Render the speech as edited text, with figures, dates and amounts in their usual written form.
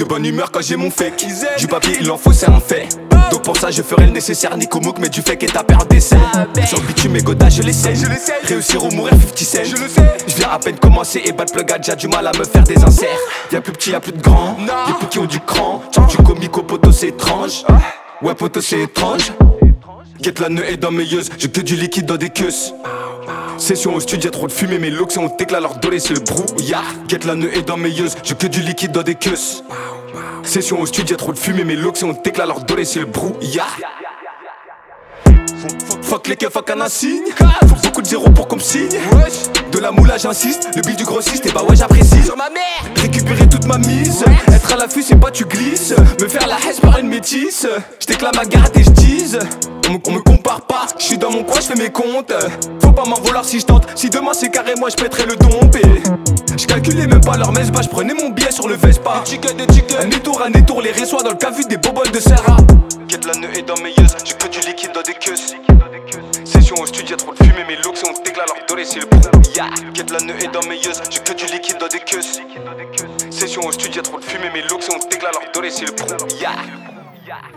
De bonne humeur quand j'ai mon fake. Du papier il en faut c'est un fait. Donc pour ça je ferai le nécessaire. Nico Mouk mais du fake et ta paire d'essai. Sur le bitume mes godas je l'essaie. Réussir ou mourir 50 cents. Je viens à peine commencer et bad plug a déjà du mal à me faire des inserts. Y'a plus petit y'a plus de grand. Y'a plus qui ont du cran. Du comique au poteau c'est étrange. Ouais poteau c'est étrange. Get la nœud est dans mes yeux. J'ai que du liquide dans des queues. Session au studio, y'a trop de fumée, mes looks et on t'éclate leur dolé, c'est le brouillard. Get la nœud est dans mes yeux, j'ai que du liquide dans des queues. Session au studio, y'a trop de fumée, mes looks et on t'éclate leur dolé, c'est le brouillard. Fuck les keufs, fuck un insigne. Faut beaucoup de zéro pour qu'on me signe. De la moula j'insiste, le bill du grossiste, et bah ouais j'apprécie. Sur ma mère, récupérer toute ma mise. Être à l'affût c'est pas tu glisses. Me faire la haisse par une métisse. J't'éclate ma garde et j'dise. On me compare pas, j'suis dans mon coin, j'fais mes comptes. Faut pas m'en vouloir si j'tente. Si demain c'est carré, moi j'pèterai le dompe. J'calculais même pas leur messe, bah j'prenais mon billet sur le Vespa. Un étour, les résois dans le cavu des boboles de Serra. Get la nœud est dans mes yeux, j'ai que du liquide dans des queues. Session au studio, y'a trop de fumée, mes looks et on t'éclate leur doré, c'est le brouillard. Get la nœud est dans mes yeux, j'ai que du liquide dans des queues. Session au studio, y'a trop de fumée, mes looks et on t'éclate leur doré, c'est le brouillard.